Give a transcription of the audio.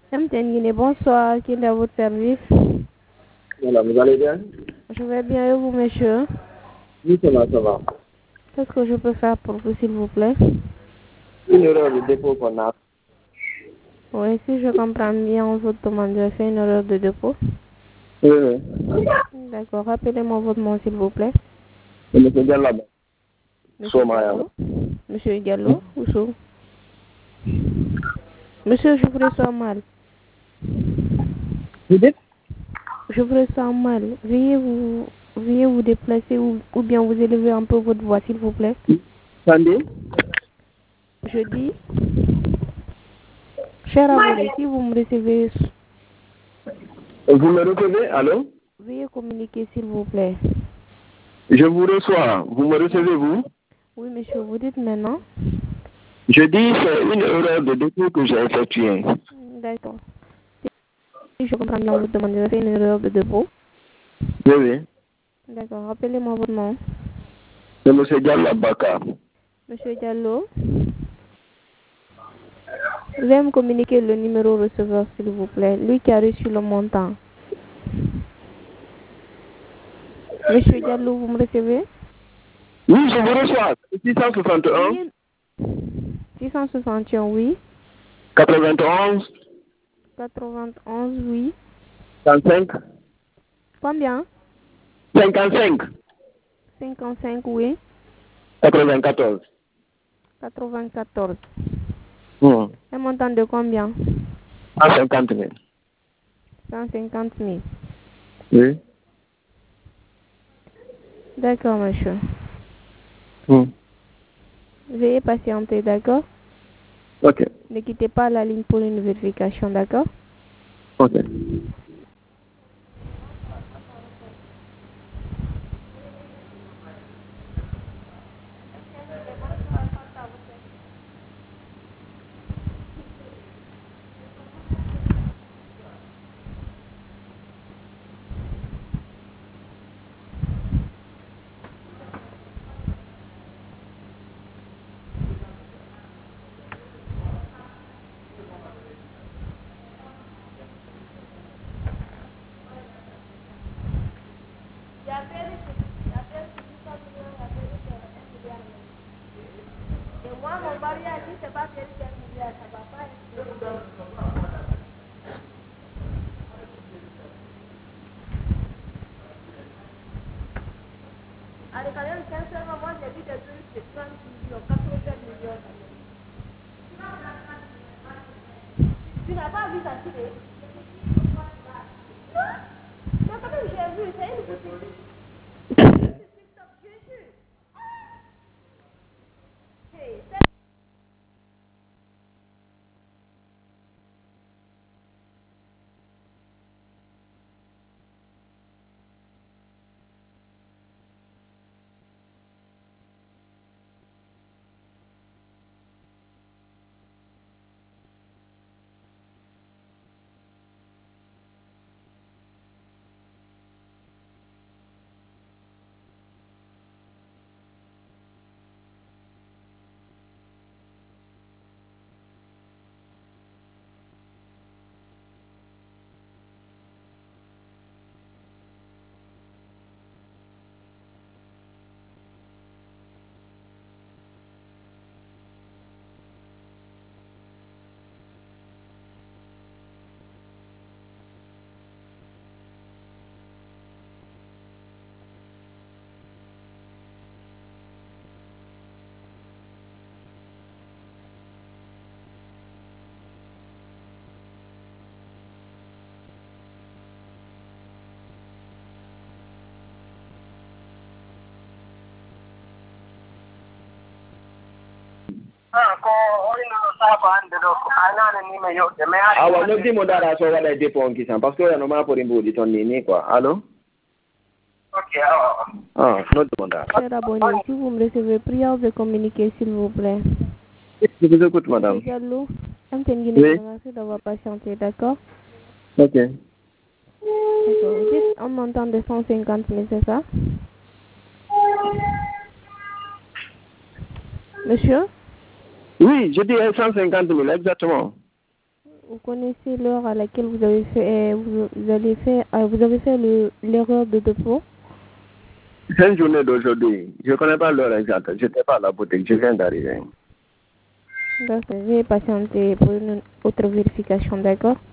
MTN Guinée, bonsoir, qui est à votre service? Voilà, vous allez bien? Je vais bien et vous, monsieur? Oui, ça va, ça va. Qu'est-ce que je peux faire pour vous, s'il vous plaît? Une erreur de dépôt qu'on a. Oui, si je comprends bien, on vous demande de faire une erreur de dépôt. Oui, oui. D'accord, rappelez-moi votre nom, s'il vous plaît. C'est M. Diallo. Monsieur Somaya. Diallo? Monsieur Diallo ou Sou? Monsieur, je vous reçois mal. Vous dites? Je vous ressens mal. Veuillez vous déplacer ou bien vous élever un peu votre voix, s'il vous plaît. Attendez. Je dis, cher abonné, si vous me recevez, Vous me recevez? Allô? veuillez communiquer, s'il vous plaît. Je vous reçois. Vous me recevez, vous? Oui, monsieur, vous dites maintenant. Je dis, c'est une erreur de dépôt que j'ai effectuée. D'accord. Si je comprends bien, vous demandez de faire une erreur de dépôt. Oui, oui. D'accord, rappelez-moi votre nom. C'est M. Diallo Baka. Monsieur Diallo, veuillez me communiquer le numéro receveur, s'il vous plaît. Lui qui a reçu le montant. Monsieur Diallo, vous me recevez? Oui, je vous reçois. 661, Oui. 661, oui. 91, 91, oui. 55, Combien? 55, 55, oui. 94. 94. Hmm. Un montant de combien? 150 000. 150 000. Oui. D'accord, monsieur. Hmm. Veuillez patienter, d'accord? Ok. Ne quittez pas la ligne pour une vérification, d'accord? Ok. Tu n'as pas vu ça tirer? Mais quand même, j'ai vu, c'est une boutique. Awa no di mo dara so wala dépôt en kisan parce que ya no ma pour imbo ton ni quoi. Allô? Ok, ah, no demanda. Cher abonné, si vous me recevez, prière de communiquer, s'il vous plaît. Je vous écoute, madame. Monsieur Diallo, MTN Guinée, Oui. merci d'avoir patienté, d'accord? Ok. D'accord. Vous dites un montant de 150 000, c'est ça? Monsieur? Oui, je dis 150 000, exactement. Vous connaissez l'heure à laquelle vous avez fait, vous avez fait l'erreur de dépôt? C'est une journée d'aujourd'hui. Je ne connais pas l'heure exacte. Je n'étais pas à la boutique. Je viens d'arriver. D'accord. Veuillez patienter pour une autre vérification, d'accord?